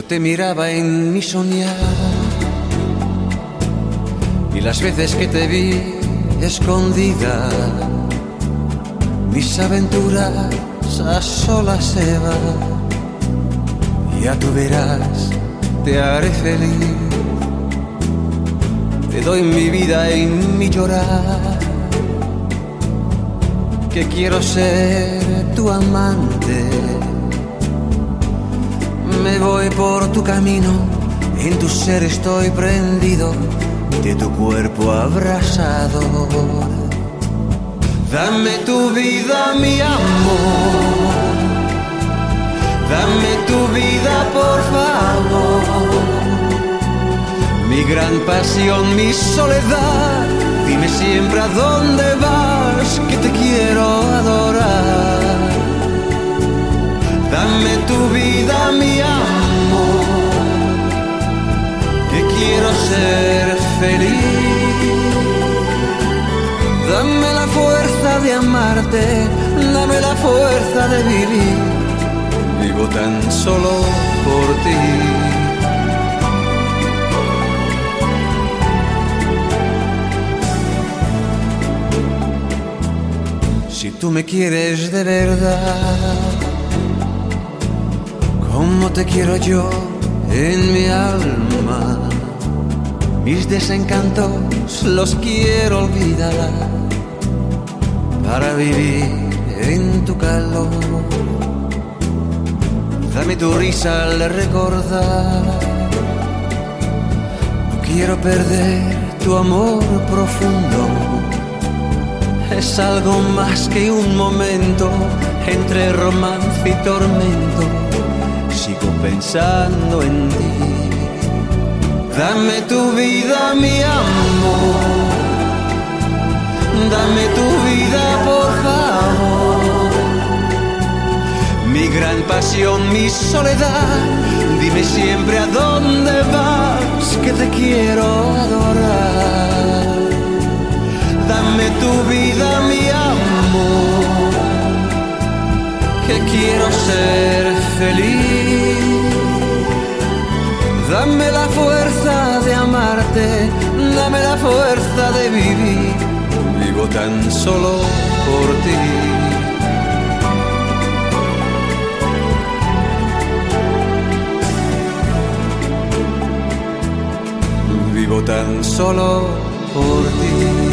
te miraba en mi soñar y las veces que te vi escondida, mis aventuras a solas se van. Ya tú verás, te haré feliz, te doy mi vida y mi llorar, que quiero ser tu amante. Me voy por tu camino, en tu ser estoy prendido, de tu cuerpo abrasador. Dame tu vida, mi amor, dame tu vida, por favor. Mi gran pasión, mi soledad, dime siempre a dónde vas, que te quiero adorar. Dame tu vida, mi amor, que quiero ser feliz. Dame la fuerza de amarte, dame la fuerza de vivir. Vivo tan solo por ti. Si tú me quieres de verdad, como te quiero yo en mi alma, mis desencantos los quiero olvidar para vivir en tu calor. Dame tu risa al recordar, no quiero perder tu amor profundo. Es algo más que un momento entre romance y tormento. Sigo pensando en ti. Dame tu vida, mi amor, dame tu vida, por favor. Mi gran pasión, mi soledad, dime siempre a dónde vas, que te quiero adorar. Dame tu vida, mi amor, que quiero ser feliz. Dame la fuerza de amarte, dame la fuerza de vivir. Vivo tan solo por ti. Vivo tan solo por ti.